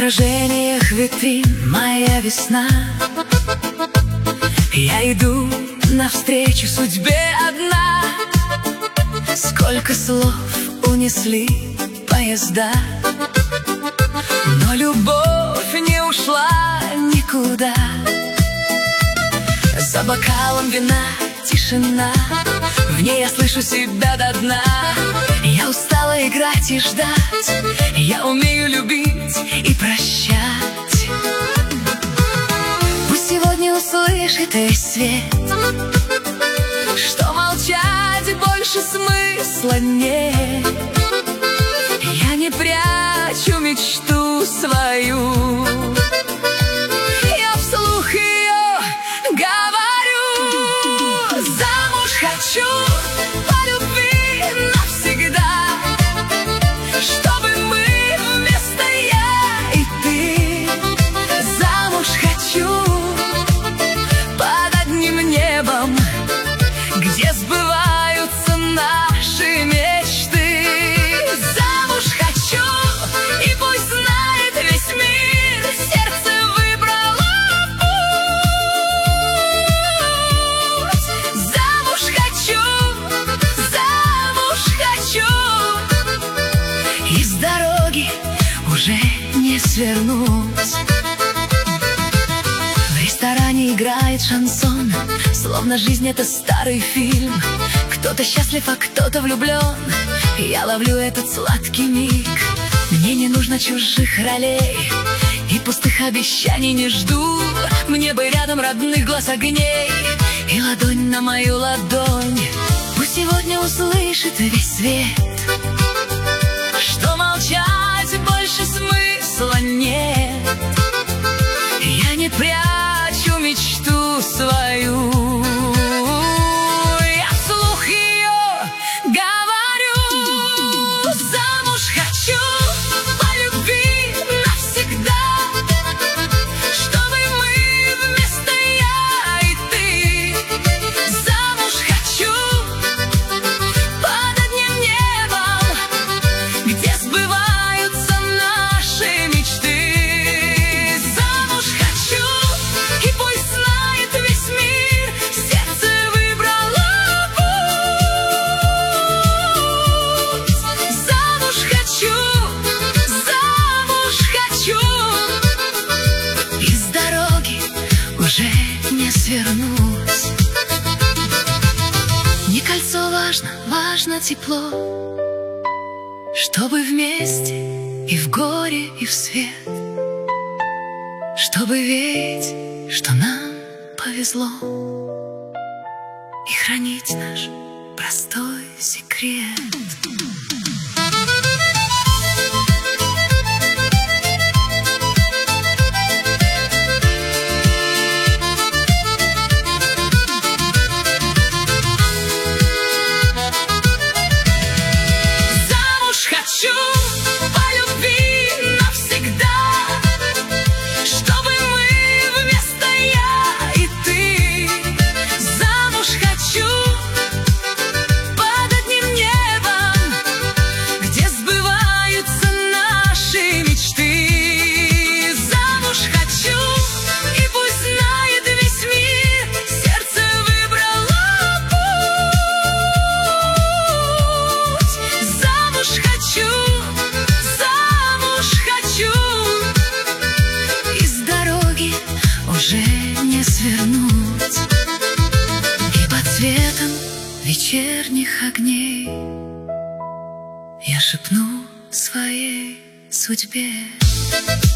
отражениях витрин моя весна. Я иду навстречу судьбе одна. Сколько слов унесли поезда, но любовь не ушла никуда. За бокалом вина тишина, в ней я слышу себя до дна. Я устала играть и ждать, я умею любить и прощать. Пусть сегодня услышит весь свет, что молчать больше смысла нет. Я не прячу мечту свою, я вслух ее говорю. Замуж хочу по любви навсегда, чтобы мы вместо я и ты. Замуж хочу под одним небом, где сбываются наши мечты. Замуж хочу, и пусть знает весь мир, сердце выбрало путь. Замуж хочу, из дороги уже не свернуть. В ресторане играет шансон, словно жизнь — это старый фильм. Кто-то счастлив, а кто-то влюблен. Я ловлю этот сладкий миг. Мне не нужно чужих ролей и пустых обещаний не жду. Мне бы рядом родных глаз огней и ладонь на мою ладонь. Пусть сегодня услышит весь свет, что молчать больше смысла нет. Я не прячу мечту свою, я вслух ее говорю. Замуж хочу по любви навсегда, чтобы мы вместо я и ты. Замуж хочу под одним небом, где сбываются наши мечты. Замуж хочу, и пусть знает весь мир, сердце выбрало путь. Замуж хочу, из дороги уже не свернуть. Не кольцо важно, важно тепло, чтобы вместе и в горе, и в свет, чтобы верить, что нам повезло, и хранить наш простой секрет. Уже не свернуть, и под светом вечерних огней я шепну своей судьбе.